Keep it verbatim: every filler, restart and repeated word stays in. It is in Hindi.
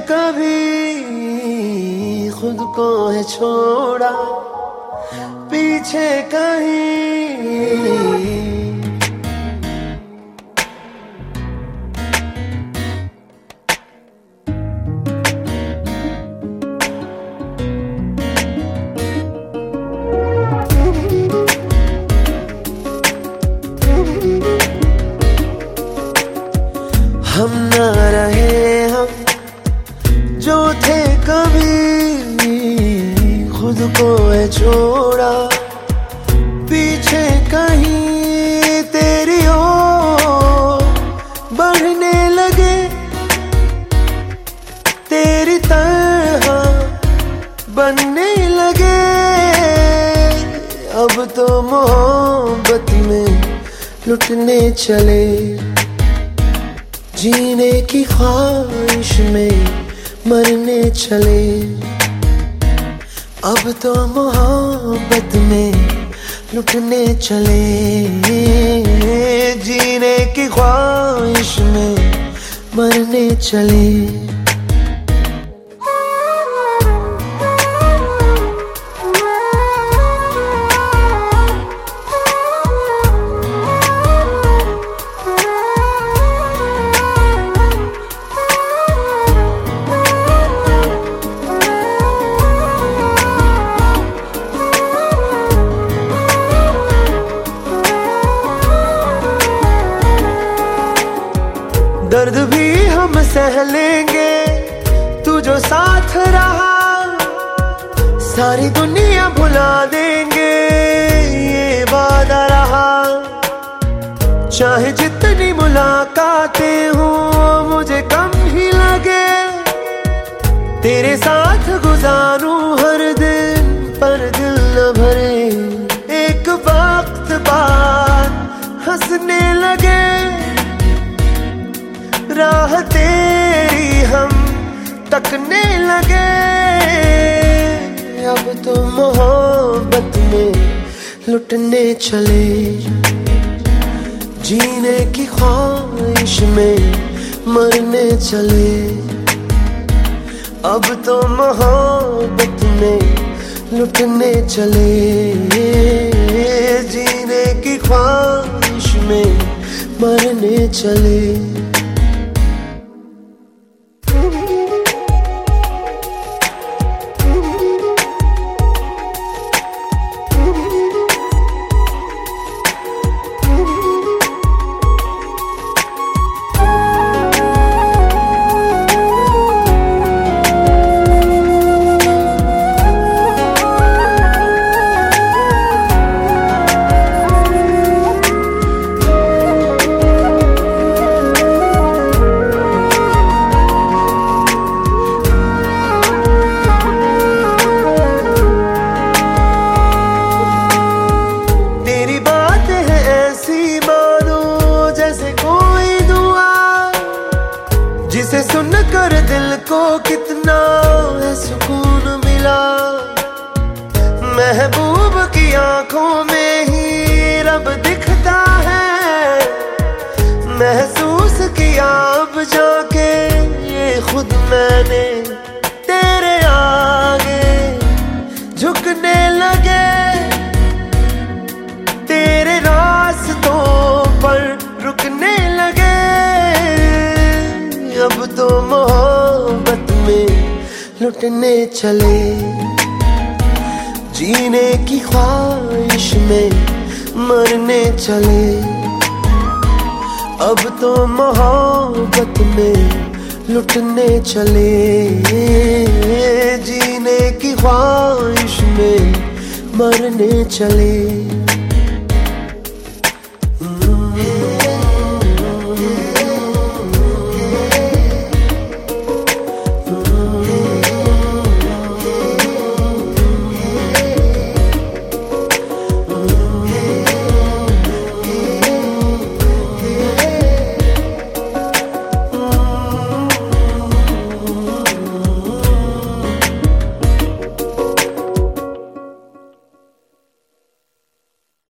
कभी खुद को है छोड़ा पीछे कहीं। हम ना रहे हम जो थे कभी खुद को है छोड़ा पीछे कहीं। तेरी ओर बढ़ने लगे तेरी तरह बनने लगे। अब तो मोहब्बत में लुटने चले जीने की ख्वाहिश में मरने चले। अब तो मोहब्बत में लुटने चले जीने की ख्वाहिश में मरने चले। दर्द भी हम सह लेंगे तू जो साथ रहा। सारी दुनिया भुला देंगे ये वादा रहा। चाहे जितनी मुलाकातें हो मुझे कम ही लगे तेरे साथ गुजारूं हर दिन पर दिल न भरे। एक वक्त बाद हंसने लगे राह तेरी हम तकने लगे। अब तो मोहब्बत में लुटने चले जीने की ख्वाहिश में मरने चले। अब तो मोहब्बत में लुटने चले जीने की ख्वाहिश में मरने चले। जिसे सुनकर दिल को कितना है सुकून मिला। महबूब की आंखों में ही रब दिखता है। महसूस किया अब जाके ये खुद मैंने तेरे आगे झुकने लगे। तेरे रास्तों पर रुकने लगे। अब तो मोहब्बत में लुटने चले जीने की ख्वाहिश में मरने चले। अब तो मोहब्बत में लुटने चले जीने की ख्वाहिश में मरने चले।